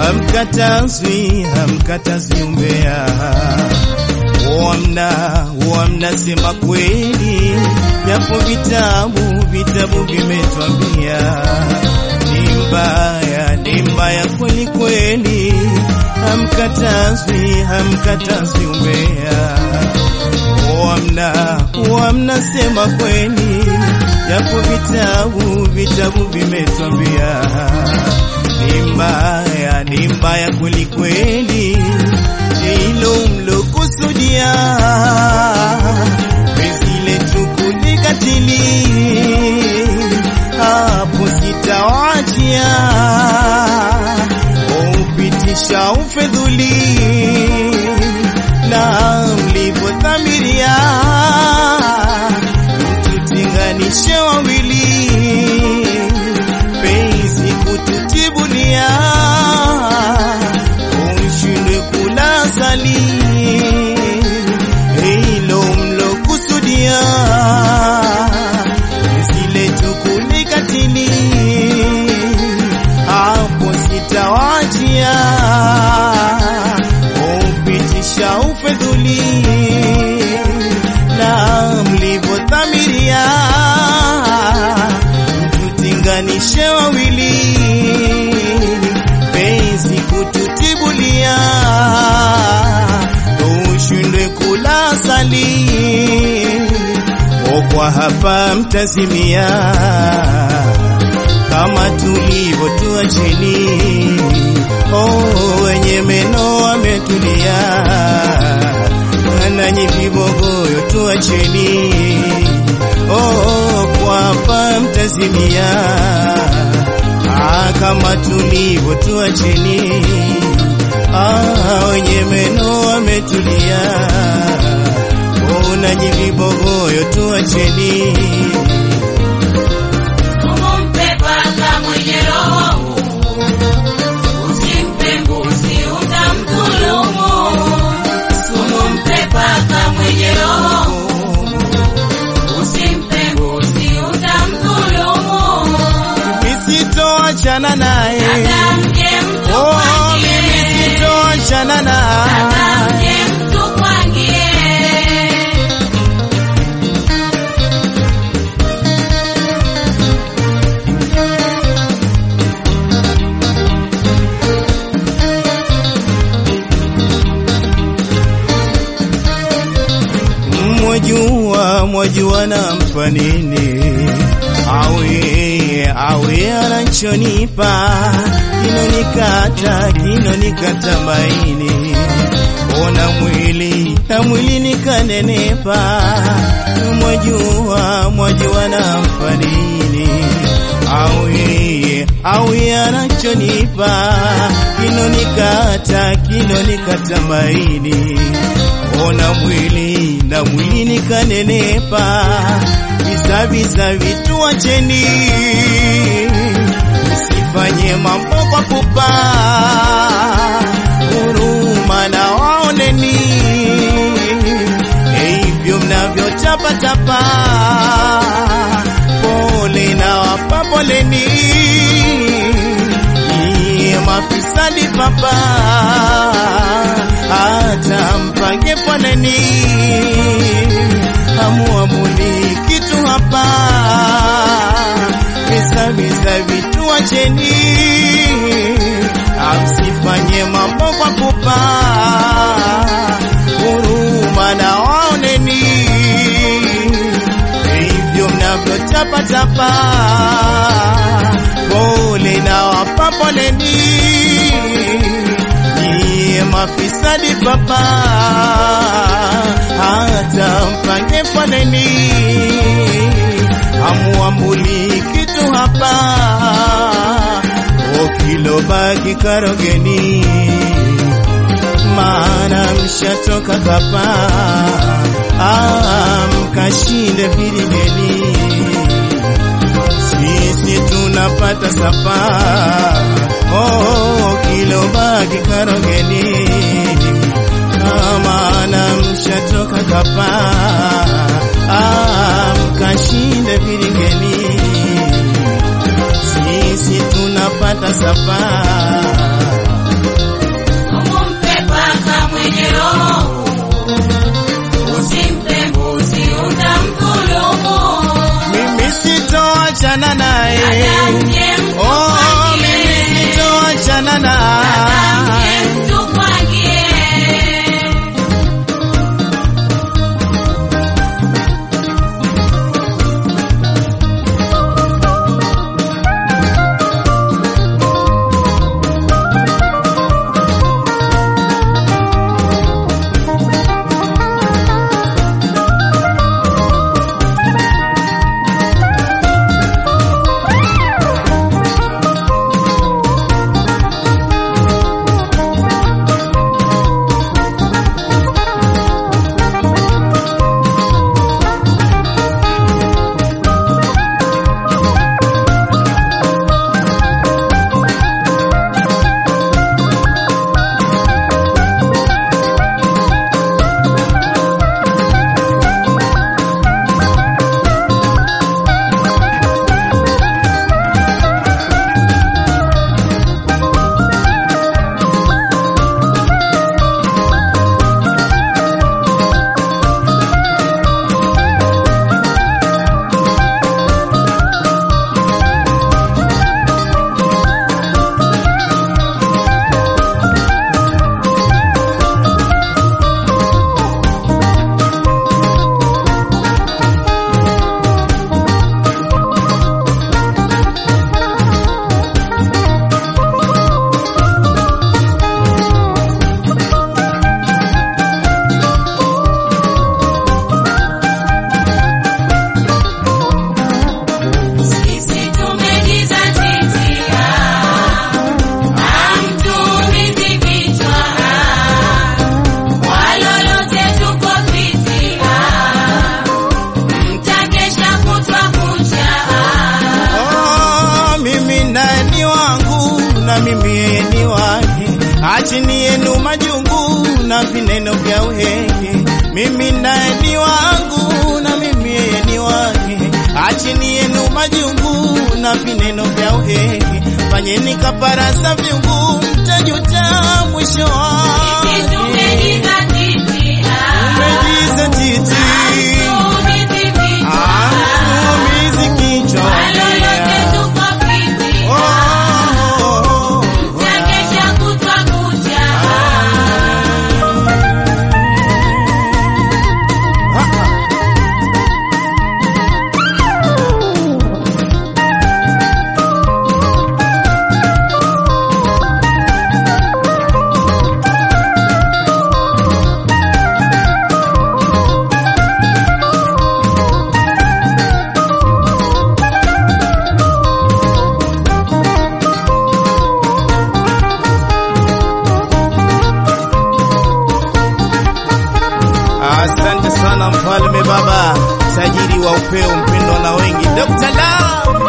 hamkatazwi umbea. Wamnasema kweli, japo vitabu vimetwambia ni mbaya kweli kweli. Hamkatazwi umbea. Wamnasema kweli, japo vitabu vimetwambia ni mbaya kweli kweli. Hilo mlokusudia, penzi letu kulikatili, hapo sitawachia. Upitisha ufedhuli na mlivyodhamiria, mtutenganishe wawili, penzi kututibulia, ushindwe kula asali. Hilo mlokusudia, penzi letu kulikatili, hapo sitawachia. Upitisha ufedhuli na mlivyodhamiria, mtutenganishe wawili, penzi kututibulia, ushindwe kula asali. Kwa hapa mtazimia, kama tulivyo tuacheni. Wenye meno wametulia, nanyi vibogoyo tuacheni. Kwa hapa mtazimia, kama tulivyo tuacheni. Wenye meno wametulia, nanyi vibogoyo tuacheni. Sitoachana naye, sitoachana naye. Mwajua nampa nini? Awe anachonipa, kinonikata maini. Ona mwili nikanenepa. Mwajua nampa nini? Awe anachonipa, kinonikata maini. Ona mwili nikanenepa. Visa vitu wacheni, usifanye mambo kwa pupa. Huruma na waoneni, hivyo mnavyotapatapa. Pole na wapa poleni, mafisadi papa. Hata mpange poneni, hamuamuli kitu hapa. Visa vitu wacheni, amsifanye mambo kwa pupa. Huruma na waoneni, hivyo mnavyotapatapa. Pole na wapa poleni, mafisadi papa. Hata mpange foleni, hamuamuli kitu hapa. Kilobaki karogeni, maana mshatoka hapa. Mkashinde viligeni, sisi tunapata sapa. Kilobaki karogeni, maana mshatoka hapa. Mkashinde viligeni, sisi tunapata sapa. sitoachana naye. Oh, mimi sitoachana naye. Mimi yeye ni wake, achini yenu majungu na vineno vya uheke. Mimi naye ni wangu na mimi yeye ni wake, achini yenu majungu na vineno vya uheke. Fanyeni kapara za vyungu, mtajuta mwisho wake. Umejiza titi, atumizi kichwa. Asante sana mfalme baba, tajiri wa upeo, mpendwa na wengi, Dr. Love.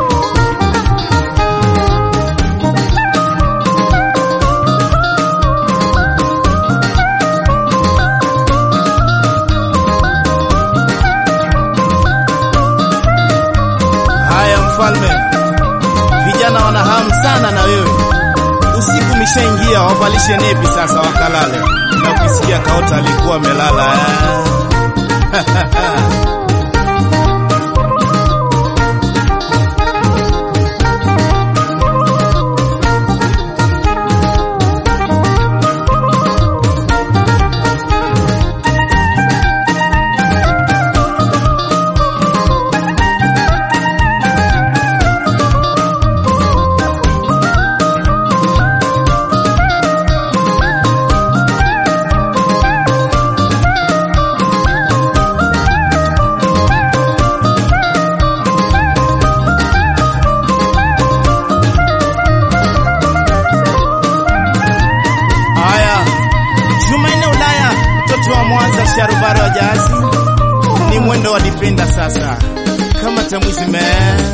Haya mfalme, vijana wana hamu sana na wewe. Usiku mishaingia, wavalishe nepi sasa wakalale. Na ukisikia kaota alikuwa melala. Sharubaro wa jazi ni mwendo wa dipenda sasa kama tamwizi me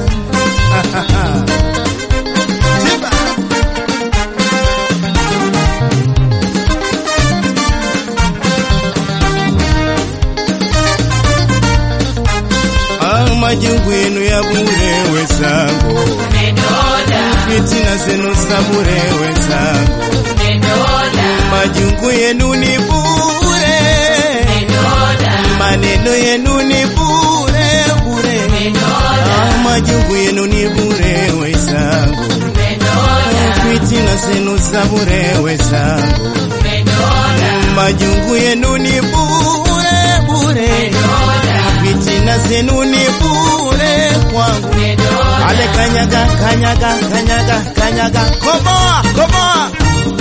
Jiba. Majungu yenu ya bure wezangu, fitina zenu za bure wezangu, majungu yenu ni bure, maneno yenu ni bure bure. majungu yenu ni bure wenzangu, fitina zenu za bure wenzangu, majungu yenu ni bure bure, fitina zenu ni bure kwangu. Ale kanyaga kanyaga kanyaga kanyaga, komoa komoa.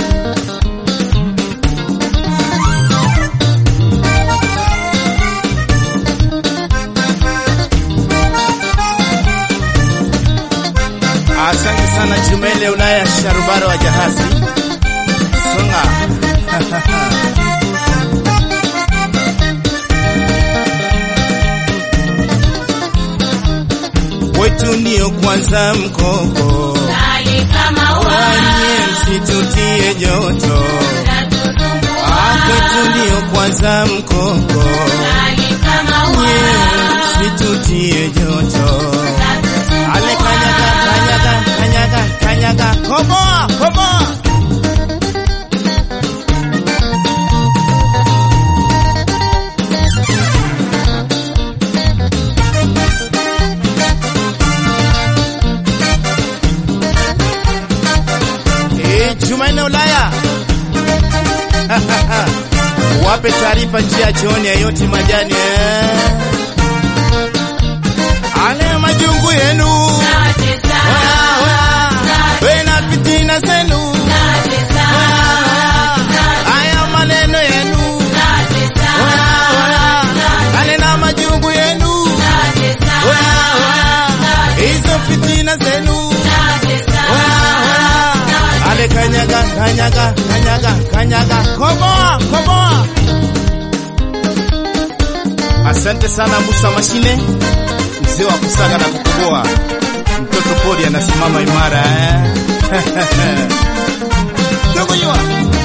Asante sana Jumele Ulaya Sharubaro wa Jahazi Songa. Wetu ndio kwanza mkoko, wanye msitutie joto. Wetu ndio kwanza mkoko, wanye msitutie joto. Ale kanyaga kanyaga kanyaga kanyaga, komoa komoa. Jumanne Ulaya wape taarifa njia chooni yote majani ale majungu yenu wena fitina zenu aya maneno yenu ale na majungu yenu hizo fitina zenu ale kanyaga kanyaga kanyaga kanyaga, komoa komoa. Asante sana Musa Mashine, mzee wa kusaga na kukoboa, mtoto pori anasimama imara Dogoywa.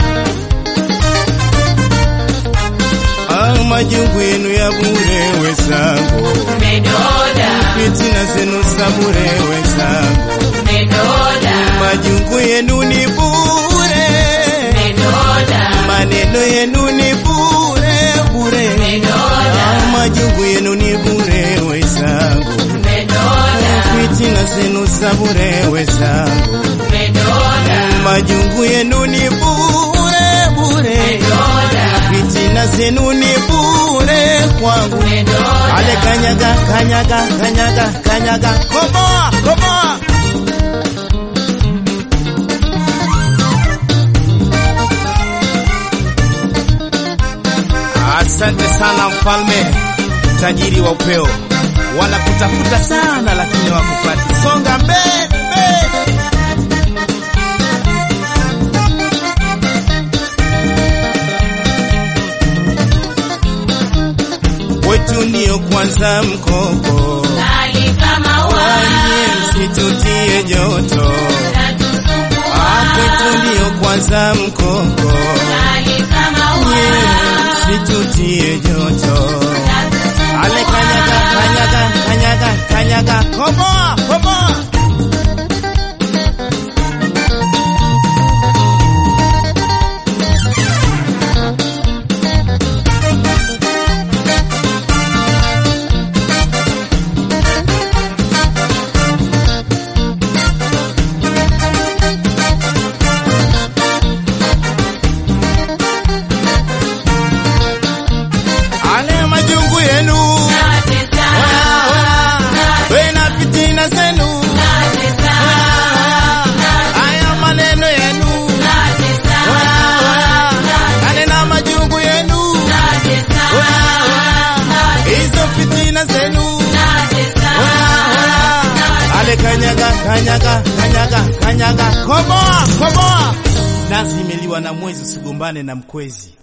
Majungu yenu ya bure wenzangu, fitina zenu za bure wenzangu, majungu yenu ni bure, maneno yenu ni bure bure, majungu yenu ni bure wenzangu, fitina zenu za bure wenzangu, majungu yenu ni bure bure, fitina zenu ni bure kwangu. Ale kanyaga kanyaga kanyaga kanyaga, komoa komoa. Asante sana mfalme tajiri wa upeo, wanakutafuta sana lakini wakupati. Songa mbele mbele. Wetu ndio kwanza mkoko, wanye msitutie joto. Wetu ndio kwanza mkoko, msitutie joto. Ale kanyaga kanyaga kanyaga kanyaga, komoa komoa. Kanyaga kanyaga kanyaga kanyaga, komoa komoa. Nazi imeliwa na mwezi, usigombane na mkwezi.